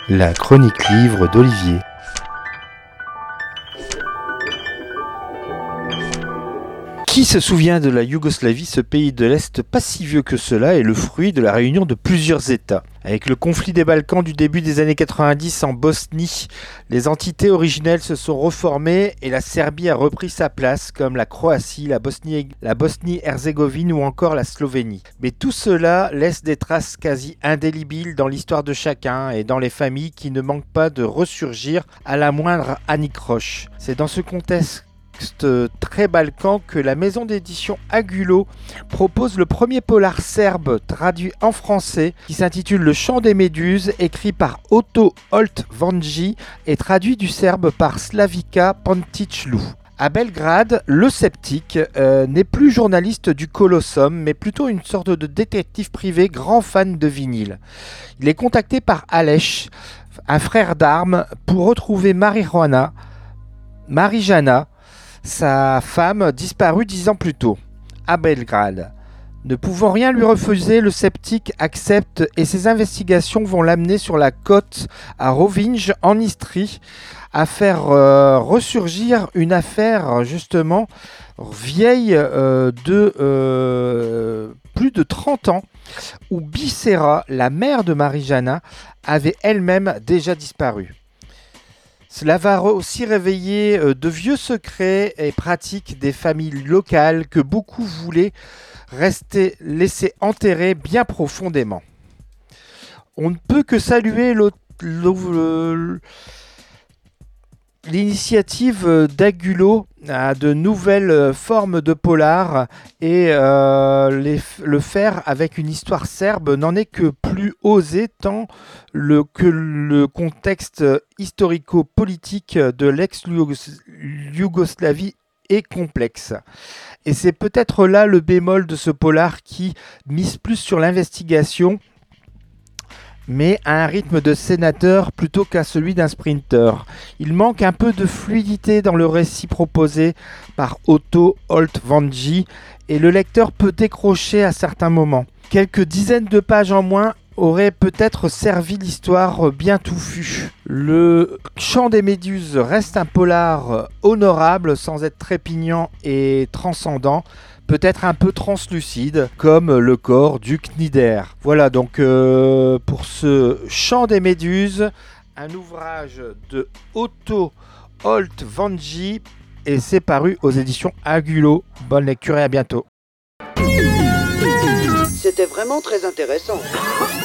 La chronique livre d'Olivier. Qui se souvient de la Yougoslavie, ce pays de l'Est pas si vieux que cela est le fruit de la réunion de plusieurs États. Avec le conflit des Balkans du début des années 90 en Bosnie, les entités originelles se sont reformées et la Serbie a repris sa place, comme la Croatie, la Bosnie-Herzégovine ou encore la Slovénie. Mais tout cela laisse des traces quasi indélébiles dans l'histoire de chacun et dans les familles qui ne manquent pas de ressurgir à la moindre anicroche. C'est dans ce contexte très balkan que la maison d'édition Agulo propose le premier polar serbe traduit en français qui s'intitule Le Chant des Méduses, écrit par Otto Holt-Vanji et traduit du serbe par Slavica Pantićlu. À Belgrade, le sceptique n'est plus journaliste du Colossum, mais plutôt une sorte de détective privé grand fan de vinyle. Il est contacté par Aleš, un frère d'armes, pour retrouver Marijana, sa femme disparue 10 ans plus tôt, à Belgrade. Ne pouvant rien lui refuser, le sceptique accepte et ses investigations vont l'amener sur la côte à Rovinj, en Istrie, à faire ressurgir une affaire justement vieille de plus de 30 ans, où Bicera, la mère de Marijana, avait elle-même déjà disparu. Cela va aussi réveiller de vieux secrets et pratiques des familles locales que beaucoup voulaient laisser enterrer bien profondément. On ne peut que saluer l'initiative d'Agulo à de nouvelles formes de polar et le faire avec une histoire serbe n'en est que plus osé tant que le contexte historico-politique de l'ex-Yougoslavie est complexe. Et c'est peut-être là le bémol de ce polar qui mise plus sur l'investigation, mais à un rythme de sénateur plutôt qu'à celui d'un sprinter. Il manque un peu de fluidité dans le récit proposé par Otto Holt-Vanji et le lecteur peut décrocher à certains moments. Quelques dizaines de pages en moins auraient peut-être servi l'histoire bien touffue. Le Chant des Méduses reste un polar honorable sans être trépignant et transcendant, peut-être un peu translucide, comme le corps du Cnider. Voilà donc pour ce Chant des Méduses, un ouvrage de Otto Holt-Vanji et c'est paru aux éditions Agulo. Bonne lecture et à bientôt. C'était vraiment très intéressant.